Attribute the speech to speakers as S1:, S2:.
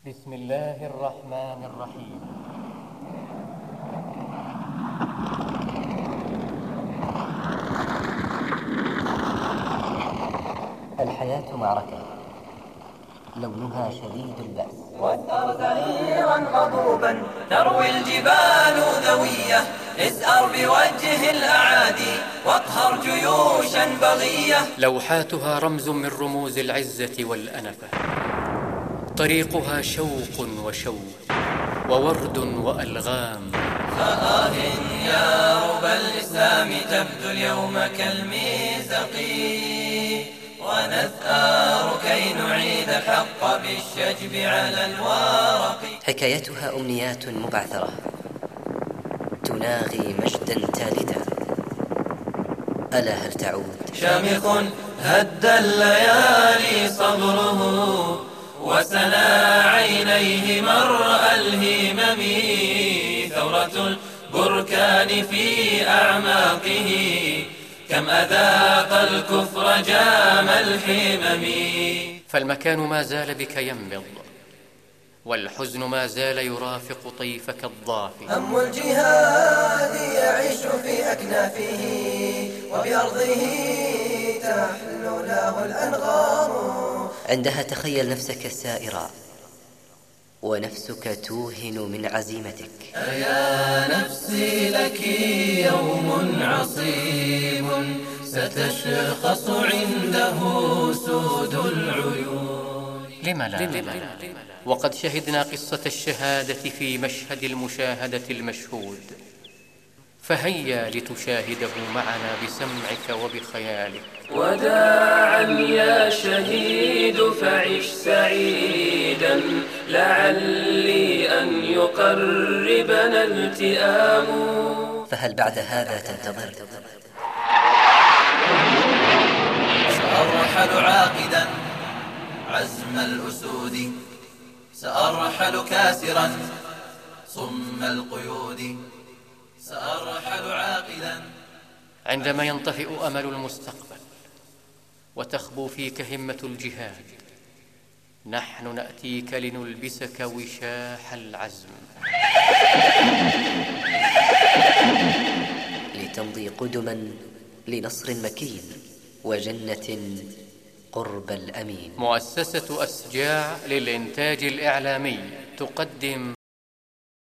S1: بسم الله الرحمن الرحيم.
S2: الحياة معركة لونها شديد البأس،
S3: واثأر زهيرا غضوبا تروي الجبال ذوية، ازأر بوجه الأعادي واقهر جيوشا بغية.
S1: لوحاتها رمز من رموز العزة والأنفة، طريقها شوق وشوق وورد وألغام.
S3: فآه يا رب الإسلام تبدو اليوم كالميزق، ونثأر كي نعيد الحق بالشجب على الورق.
S2: حكايتها أمنيات مبعثرة تناغي مجدا تالدا، ألا هل تعود؟
S3: شامخ هد الليالي صبره، وسنا عينيه مرأى الهمم. ثورة البركان في أعماقه، كم أذاق الكفر جام الحمم.
S1: فالمكان ما زال بك ينبض، والحزن ما زال يرافق طيفك الضافي.
S3: هم الجهاد يعيش في أكنافه، وبأرضه تحلو له الأنغام.
S2: عندها تخيل نفسك سائرا ونفسك توهن من عزيمتك.
S3: أيا نفسي لك يوم عصيب، ستشخص عنده سود العيون.
S1: لم لا؟ وقد شهدنا قصة الشهادة في مشهد المشاهدة المشهود، فهيا لتشاهده معنا بسمعك وبخيالك.
S3: وداعا يا شهيد فعش سعيدا، لعلي أن يقربنا التئام.
S2: فهل بعد هذا تنتظر؟
S3: سأرحل عاقدا عزم الأسود، سأرحل كاسرا صم القيود. سأرحل عاقدا.
S1: عندما ينطفئ أمل المستقبل وتخبو فيك همة الجهاد، نحن نأتيك لنلبسك وشاح العزم،
S2: لتمضي قدما لنصر مكين وجنة قرب الأمين.
S1: مؤسسة أسجاع للإنتاج الإعلامي تقدم